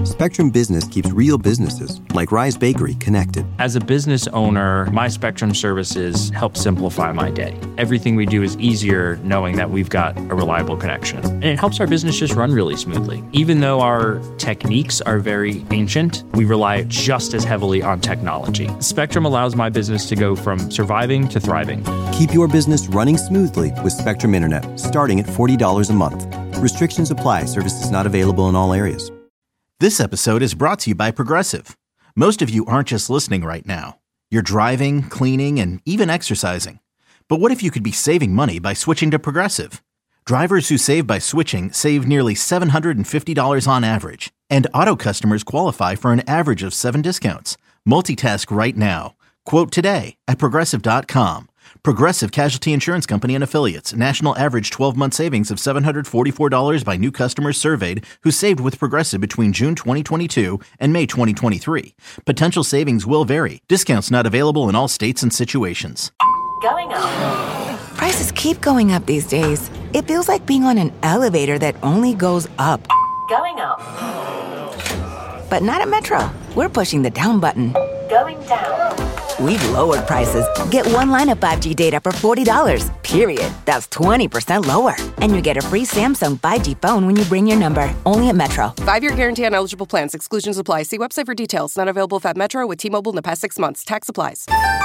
Spectrum Business keeps real businesses, like Rise Bakery, connected. As a business owner, my Spectrum services help simplify my day. Everything we do is easier knowing that we've got a reliable connection. And it helps our business just run really smoothly. Even though our techniques are very ancient, we rely just as heavily on technology. Spectrum allows my business to go from surviving to thriving. Keep your business running smoothly with Spectrum Internet, starting at $40 a month. Restrictions apply. Services not available in all areas. This episode is brought to you by Progressive. Most of you aren't just listening right now. You're driving, cleaning, and even exercising. But what if you could be saving money by switching to Progressive? Drivers who save by switching save nearly $750 on average. And auto customers qualify for an average of 7 discounts. Multitask right now. Quote today at Progressive.com. Progressive Casualty Insurance Company and Affiliates. National average 12-month savings of $744 by new customers surveyed who saved with Progressive between June 2022 and May 2023. Potential savings will vary. Discounts not available in all states and situations. Going up. Prices keep going up these days. It feels like being on an elevator that only goes up. Going up. But not at Metro. We're pushing the down button. Going down. We've lowered prices. Get one line of 5G data for $40, period. That's 20% lower. And you get a free Samsung 5G phone when you bring your number. Only at Metro. 5-year guarantee on eligible plans. Exclusions apply. See website for details. Not available at Metro with T-Mobile in the past 6 months. Tax applies.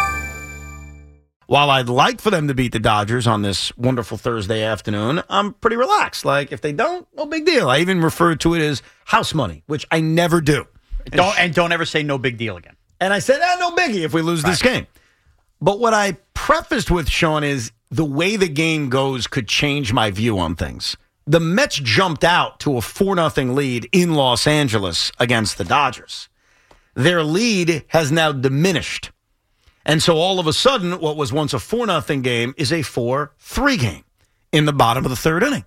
While I'd like for them to beat the Dodgers on this wonderful Thursday afternoon, I'm pretty relaxed. Like, if they don't, no big deal. I even refer to it as house money, which I never do. Don't ever say no big deal again. And I said, no biggie if we lose this game. But what I prefaced with, Sean, is the way the game goes could change my view on things. The Mets jumped out to a 4-0 lead in Los Angeles against the Dodgers. Their lead has now diminished. And so all of a sudden, what was once a 4-0 game is a 4-3 game in the bottom of the third inning.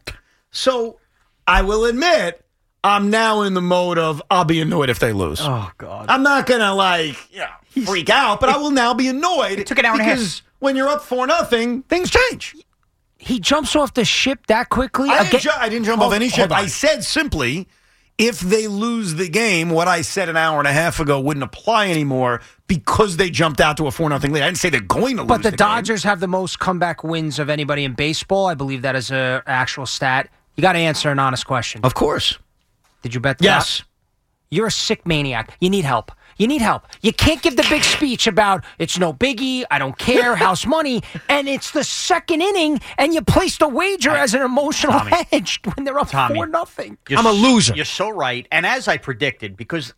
So I will admit, I'm now in the mode of I'll be annoyed if they lose. Oh, God. I'm not going to, freak out, but I will now be annoyed. It took an hour and a half. Because when you're up 4-0, things change. He jumps off the ship that quickly? I didn't jump off any ship. On. I said simply, if they lose the game, what I said an hour and a half ago wouldn't apply anymore because they jumped out to a 4-0 lead. I didn't say they're going to lose But the game. Dodgers have the most comeback wins of anybody in baseball. I believe that is an actual stat. You got to answer an honest question. Of course. Did you bet that? Yes. You're a sick maniac. You need help. You need help. You can't give the big speech about it's no biggie, I don't care, house money, and it's the second inning, and you placed a wager as an emotional hedge when they're up 4-0. I'm a loser. You're so right. And as I predicted, because,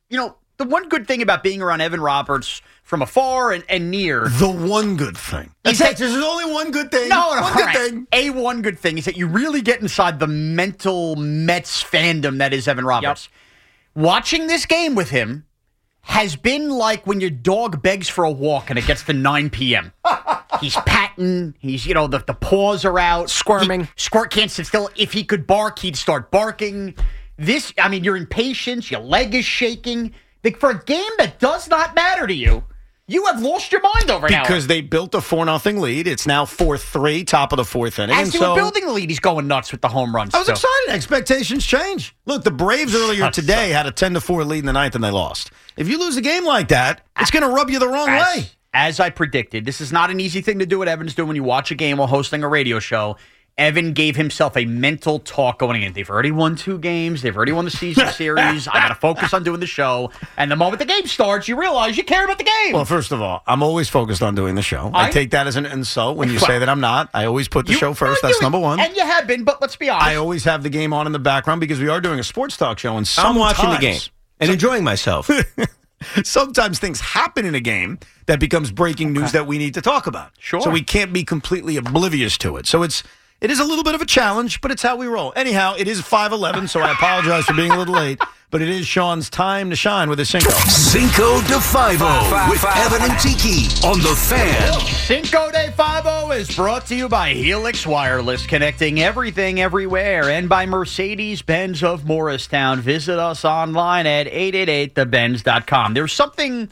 the one good thing about being around Evan Roberts from afar and near. The one good thing. There's only one good thing. One good thing. One good thing is that you really get inside the mental Mets fandom that is Evan Roberts. Yep. Watching this game with him has been like when your dog begs for a walk and it gets to 9 p.m. He's patting. He's, the paws are out. Squirming. Squirt can't sit still. If he could bark, he'd start barking. You're impatient. Your leg is shaking. For a game that does not matter to you, you have lost your mind over now. Because they built a 4-0 lead. It's now 4-3, top of the fourth inning. As they were building the lead, he's going nuts with the home runs. I was excited. Expectations change. Look, the Braves earlier today had a 10-4 lead in the ninth, and they lost. If you lose a game like that, it's going to rub you the wrong way. As I predicted, this is not an easy thing to do what Evan's doing when you watch a game while hosting a radio show. Evan gave himself a mental talk going in. They've already won 2 games. They've already won the season series. I got to focus on doing the show. And the moment the game starts, you realize you care about the game. Well, first of all, I'm always focused on doing the show. I take that as an insult when you say that I'm not. I always put the show first. That's number one. And you have been, but let's be honest. I always have the game on in the background because we are doing a sports talk show. And I'm watching the game and enjoying myself. Sometimes things happen in a game that becomes breaking news that we need to talk about. Sure. So we can't be completely oblivious to it. So it is a little bit of a challenge, but it's how we roll. Anyhow, it is 5:11, so I apologize for being a little late, but it is Sean's time to shine with his Cinco. Cinco de Five-O with Evan and Tiki on The Fan. Cinco de Five-O is brought to you by Helix Wireless, connecting everything everywhere, and by Mercedes-Benz of Morristown. Visit us online at 888thebenz.com. There's something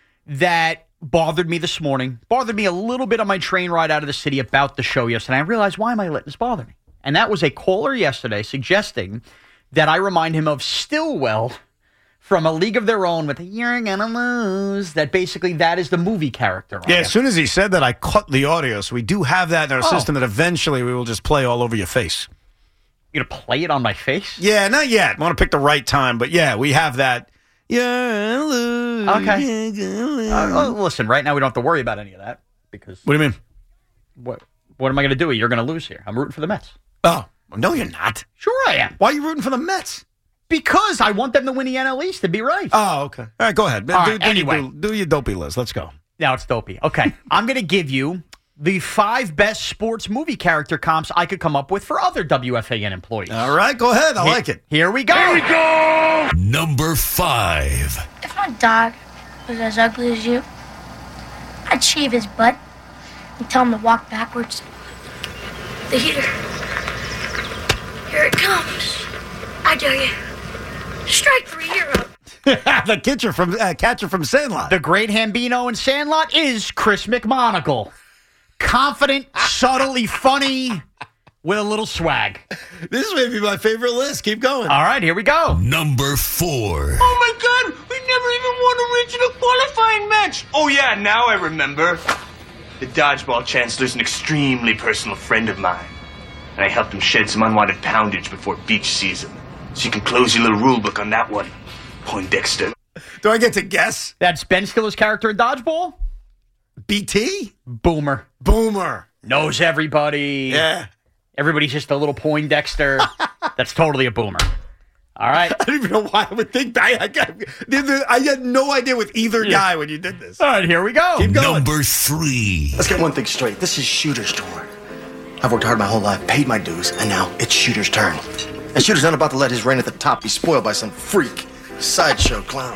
that bothered me this morning, bothered me a little bit on my train ride out of the city about the show yesterday. I realized, why am I letting this bother me? And that was a caller yesterday suggesting that I remind him of Stillwell from A League of Their Own with "You're Gonna Lose." That is the movie character. Yeah, as soon as he said that, I cut the audio. So we do have that in our system that eventually we will just play all over your face. You're going to play it on my face? Yeah, not yet. I want to pick the right time. But yeah, we have that. Yeah. Okay. Listen, right now we don't have to worry about any of that because. What do you mean? What am I going to do? You're going to lose here. I'm rooting for the Mets. Oh, no, you're not. Sure I am. Why are you rooting for the Mets? Because I want them to win the NL East to be right. Oh, okay. All right, go ahead. Anyway. Do your dopey list. Let's go. Now it's dopey. Okay. I'm going to give you the 5 best sports movie character comps I could come up with for other WFAN employees. All right, go ahead. I like it. Here we go. Here we go. Number 5. If my dog was as ugly as you, I'd shave his butt and tell him to walk backwards. The heater. Here it comes. I dare you. Strike 3, you're up. The catcher from Sandlot. The great Hambino in Sandlot is Chris McMonagle. Confident, subtly funny, with a little swag. This may be my favorite list. Keep going. All right, here we go. Number 4. Oh, my God. We never even won a regional qualifying match. Oh, yeah, now I remember. The dodgeball chancellor's an extremely personal friend of mine. And I helped him shed some unwanted poundage before beach season. So you can close your little rule book on that one, Poindexter. Do I get to guess? That's Ben Stiller's character in Dodgeball? BT? Boomer. Knows everybody. Yeah. Everybody's just a little Poindexter. That's totally a boomer. All right. I don't even know why I would think that. I had no idea with either guy when you did this. All right, here we go. Keep going. Number 3. Let's get one thing straight. This is Shooter's tour. I've worked hard my whole life, paid my dues, and now it's Shooter's turn. And Shooter's not about to let his reign at the top be spoiled by some freak sideshow clown.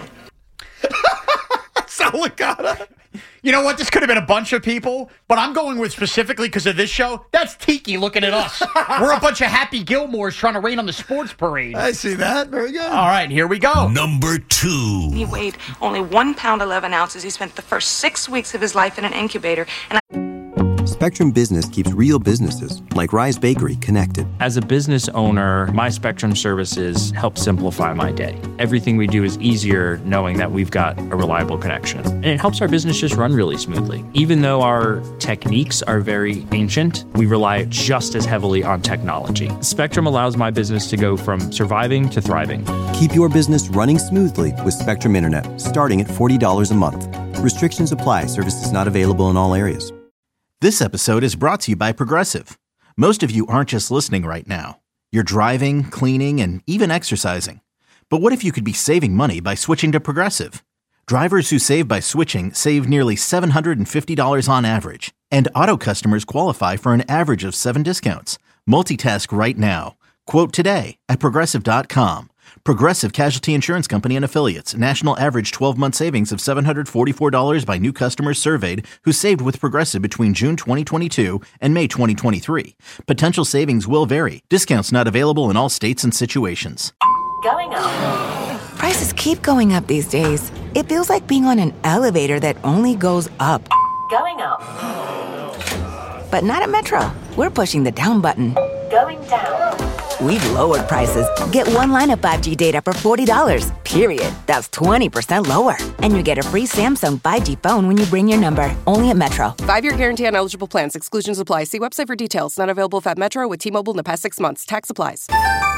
Salicata. You know what? This could have been a bunch of people, but I'm going with specifically because of this show. That's Tiki looking at us. We're a bunch of Happy Gilmores trying to rain on the sports parade. I see that. Very good. All right, here we go. Number 2. He weighed only 1 pound 11 ounces. He spent the first 6 weeks of his life in an incubator. And Spectrum Business keeps real businesses, like Rise Bakery, connected. As a business owner, my Spectrum services help simplify my day. Everything we do is easier knowing that we've got a reliable connection. And it helps our business just run really smoothly. Even though our techniques are very ancient, we rely just as heavily on technology. Spectrum allows my business to go from surviving to thriving. Keep your business running smoothly with Spectrum Internet, starting at $40 a month. Restrictions apply. Services not available in all areas. This episode is brought to you by Progressive. Most of you aren't just listening right now. You're driving, cleaning, and even exercising. But what if you could be saving money by switching to Progressive? Drivers who save by switching save nearly $750 on average. And auto customers qualify for an average of 7 discounts. Multitask right now. Quote today at Progressive.com. Progressive Casualty Insurance Company and Affiliates. National average 12-month savings of $744 by new customers surveyed who saved with Progressive between June 2022 and May 2023. Potential savings will vary. Discounts not available in all states and situations. Going up. Prices keep going up these days. It feels like being on an elevator that only goes up. Going up. But not at Metro. We're pushing the down button. Going down. We've lowered prices. Get one line of 5G data for $40, period. That's 20% lower. And you get a free Samsung 5G phone when you bring your number. Only at Metro. 5-year guarantee on eligible plans. Exclusions apply. See website for details. Not available at Metro with T-Mobile in the past 6 months. Tax applies.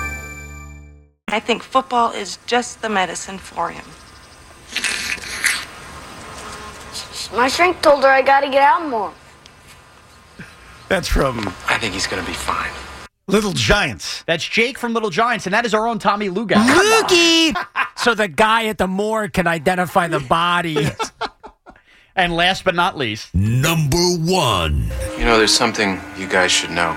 I think football is just the medicine for him. My shrink told her I gotta get out more. That's from I think he's gonna be fine. Little Giants. That's Jake from Little Giants, and that is our own Tommy Lugan. Loogie! So the guy at the morgue can identify the body. And last but not least, Number 1. You know, there's something you guys should know.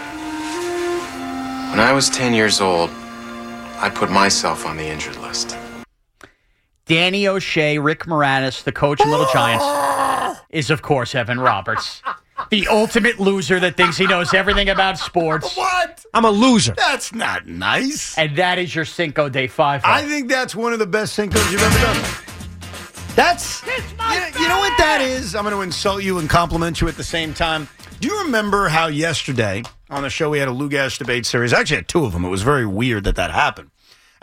When I was 10 years old, I put myself on the injured list. Danny O'Shea, Rick Moranis, the coach of Little Giants, is, of course, Evan Roberts. The ultimate loser that thinks he knows everything about sports. What? I'm a loser. That's not nice. And that is your Cinco de Five. I think that's one of the best Cincos you've ever done. That's, you know what that is? I'm going to insult you and compliment you at the same time. Do you remember how yesterday on the show we had a Lugash debate series? I actually had 2 of them. It was very weird that happened.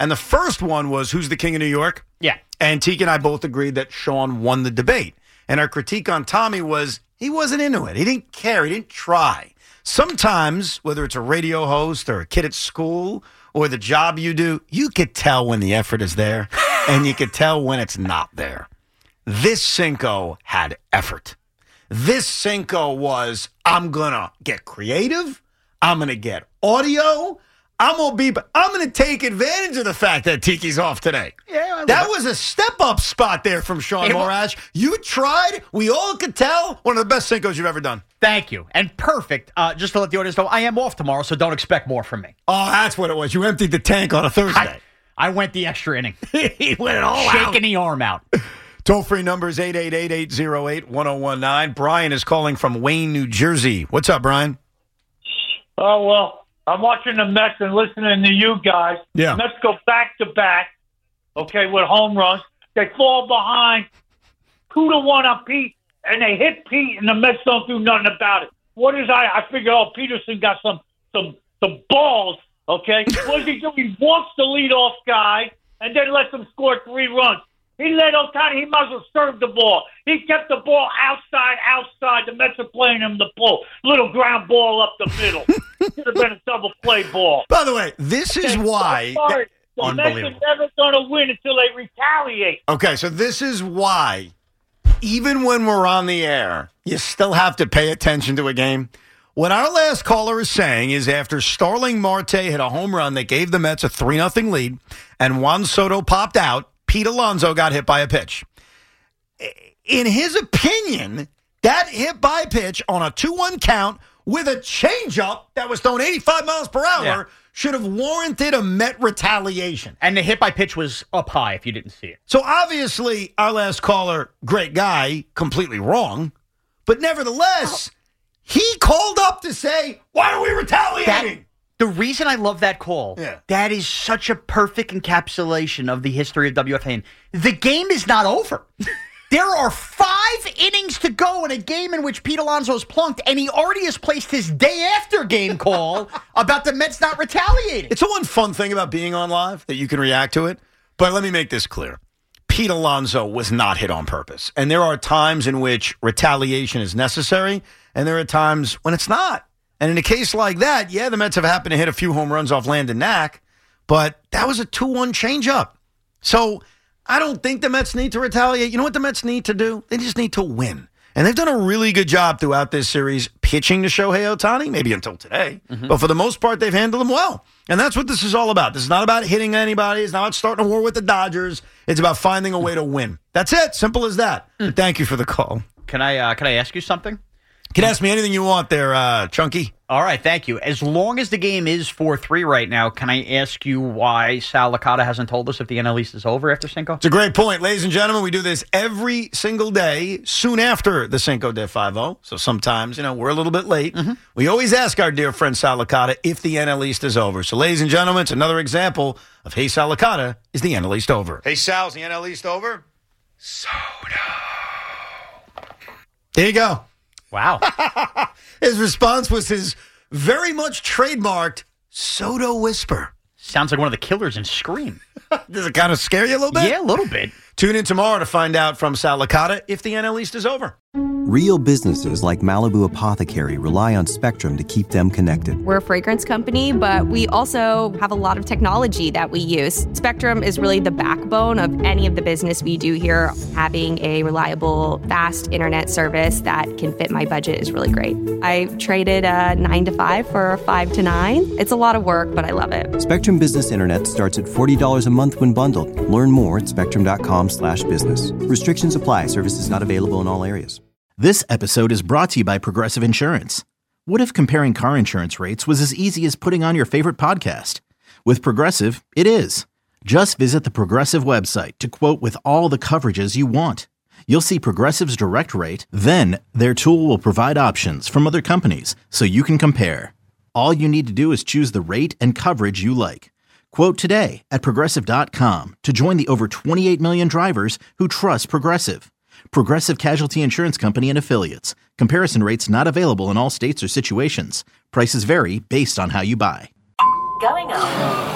And the first one was, who's the king of New York? Yeah. And Tiki and I both agreed that Sean won the debate. And our critique on Tommy was he wasn't into it. He didn't care. He didn't try. Sometimes, whether it's a radio host or a kid at school or the job you do, you could tell when the effort is there and you could tell when it's not there. This Cinco had effort. This Cinco was, I'm going to get creative. I'm going to get audio. I'm going to take advantage of the fact that Tiki's off today. Yeah, that was a step-up spot there from Sean Morash. You tried. We all could tell. One of the best Cincos you've ever done. Thank you. And perfect. Just to let the audience know, I am off tomorrow, so don't expect more from me. Oh, that's what it was. You emptied the tank on a Thursday. I went the extra inning. He went it all Shaking out. the arm out. Toll-free number is 888-808-1019. Brian is calling from Wayne, New Jersey. What's up, Brian? Oh, well, I'm watching the Mets and listening to you guys. Yeah. The Mets go back-to-back, okay, with home runs. They fall behind 2-1 on Pete, and they hit Pete, and the Mets don't do nothing about it. What is I figure, Peterson got some balls, okay? What does he do? He walks the leadoff guy and then lets him score 3 runs. He let Ohtani, he might as well serve the ball. He kept the ball outside. The Mets are playing him the pull. Little ground ball up the middle. Should have been a double play ball. By the way, this is why... The Mets are never going to win until they retaliate. Okay, so this is why, even when we're on the air, you still have to pay attention to a game. What our last caller is saying is after Starling Marte hit a home run that gave the Mets a 3-0 lead, and Juan Soto popped out, Pete Alonso got hit by a pitch. In his opinion, that hit by a pitch on a 2-1 count with a changeup that was thrown 85 miles per hour should have warranted a Met retaliation. And the hit by pitch was up high if you didn't see it. So obviously, our last caller, great guy, completely wrong. But nevertheless, he called up to say, why are we retaliating? The reason I love that call, that is such a perfect encapsulation of the history of WFAN. The game is not over. There are 5 innings to go in a game in which Pete Alonso is plunked, and he already has placed his day after game call about the Mets not retaliating. It's the one fun thing about being on live, that you can react to it. But let me make this clear. Pete Alonso was not hit on purpose. And there are times in which retaliation is necessary, and there are times when it's not. And in a case like that, the Mets have happened to hit a few home runs off Landon Knack, but that was a 2-1 changeup. So I don't think the Mets need to retaliate. You know what the Mets need to do? They just need to win. And they've done a really good job throughout this series pitching to Shohei Ohtani, maybe until today. Mm-hmm. But for the most part, they've handled him well. And that's what this is all about. This is not about hitting anybody. It's not about starting a war with the Dodgers. It's about finding a way to win. That's it. Simple as that. But thank you for the call. Can I ask you something? You can ask me anything you want there, Chunky. All right, thank you. As long as the game is 4-3 right now, can I ask you why Sal Licata hasn't told us if the NL East is over after Cinco? It's a great point. Ladies and gentlemen, we do this every single day soon after the Cinco de 5-0. So sometimes, we're a little bit late. Mm-hmm. We always ask our dear friend Sal Licata if the NL East is over. So ladies and gentlemen, it's another example of, hey, Sal Licata, is the NL East over? Hey, Sal, is the NL East over? Soda. There you go. Wow. His response was his very much trademarked Soto whisper. Sounds like one of the killers in Scream. Does it kind of scare you a little bit? Yeah, a little bit. Tune in tomorrow to find out from Sal Licata if the NL East is over. Real businesses like Malibu Apothecary rely on Spectrum to keep them connected. We're a fragrance company, but we also have a lot of technology that we use. Spectrum is really the backbone of any of the business we do here. Having a reliable, fast internet service that can fit my budget is really great. I traded a 9 to 5 for a 5 to 9. It's a lot of work, but I love it. Spectrum Business Internet starts at $40 a month when bundled. Learn more at spectrum.com/business. Restrictions apply. Services not available in all areas. This episode is brought to you by Progressive Insurance. What if comparing car insurance rates was as easy as putting on your favorite podcast? With Progressive, it is. Just visit the Progressive website to quote with all the coverages you want. You'll see Progressive's direct rate, then their tool will provide options from other companies so you can compare. All you need to do is choose the rate and coverage you like. Quote today at Progressive.com to join the over 28 million drivers who trust Progressive. Progressive Casualty Insurance Company and Affiliates. Comparison rates not available in all states or situations. Prices vary based on how you buy. Going up.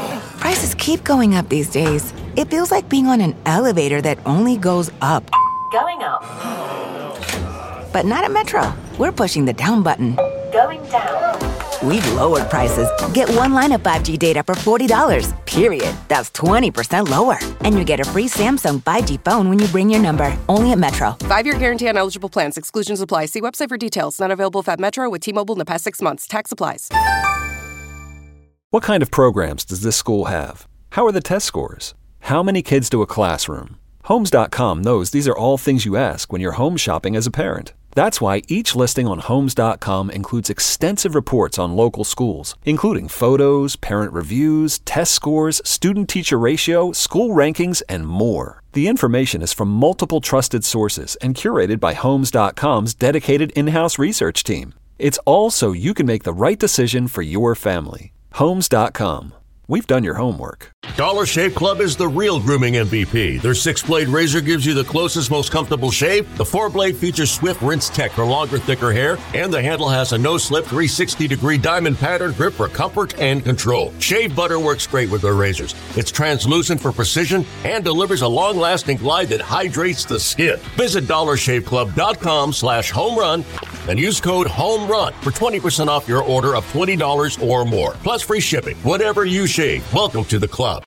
Prices keep going up these days. It feels like being on an elevator that only goes up. Going up. But not at Metro. We're pushing the down button. Going down. We've lowered prices. Get one line of 5G data for $40, period. That's 20% lower. And you get a free Samsung 5G phone when you bring your number. Only at Metro. 5-year guarantee on eligible plans. Exclusions apply. See website for details. Not available at Metro with T-Mobile in the past 6 months. Tax applies. What kind of programs does this school have? How are the test scores? How many kids do a classroom? Homes.com knows these are all things you ask when you're home shopping as a parent. That's why each listing on Homes.com includes extensive reports on local schools, including photos, parent reviews, test scores, student-teacher ratio, school rankings, and more. The information is from multiple trusted sources and curated by Homes.com's dedicated in-house research team. It's all so you can make the right decision for your family. Homes.com. We've done your homework. Dollar Shave Club is the real grooming MVP. Their 6-blade razor gives you the closest, most comfortable shave. The 4-blade features swift rinse tech for longer, thicker hair. And the handle has a no-slip 360-degree diamond pattern grip for comfort and control. Shave butter works great with their razors. It's translucent for precision and delivers a long-lasting glide that hydrates the skin. Visit DollarShaveClub.com/homerun and use code HOMERUN for 20% off your order of $20 or more. Plus free shipping. Whatever you shave, welcome to the club.